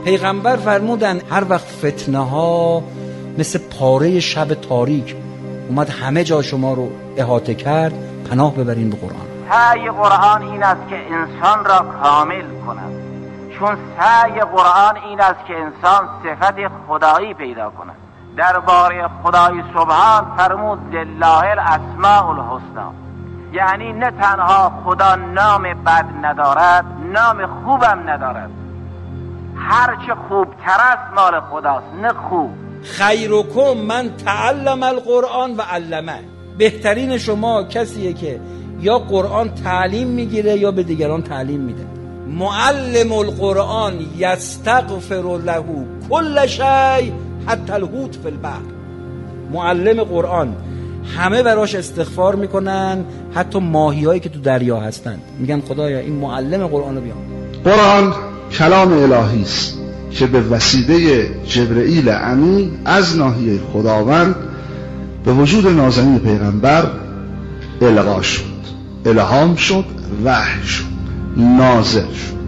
پیغمبر فرمودن هر وقت فتنه ها مثل پاره شب تاریک اومد همه جا شما رو احاطه کرد، پناه ببرین به قرآن. سعی قرآن این است که انسان را کامل کند، چون سعی قرآن این است که انسان صفت خدایی پیدا کند. درباره خدای سبحان فرمود لله الاسماء الحسنی، یعنی نه تنها خدا نام بد ندارد، نام خوبم ندارد، هرچه خوبتر است مال خداست، نه خوب. خیرکم من تعلم القرآن و علمه، بهترین شما کسیه که یا قرآن تعلیم میگیره یا به دیگران تعلیم میده. معلم القرآن یستغفر له کل شیء حتی الحوت فی البحر. معلم قرآن همه براش استغفار میکنن، حتی ماهیایی که تو دریا هستن میگن خدایا این معلم قرآن رو بیام. قرآن کلام الهی است که به وسیله جبرئیل امین از ناحیه خداوند به وجود نازنین پیغمبر القا شد، الهام شد، وحی شد، نازل شد.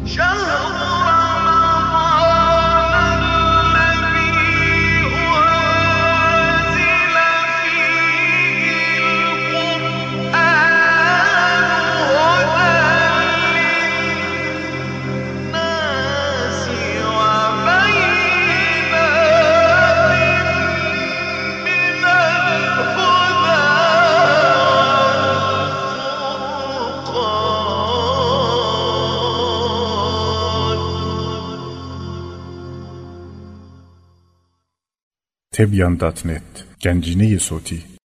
تبیان.net گنجینه صوتی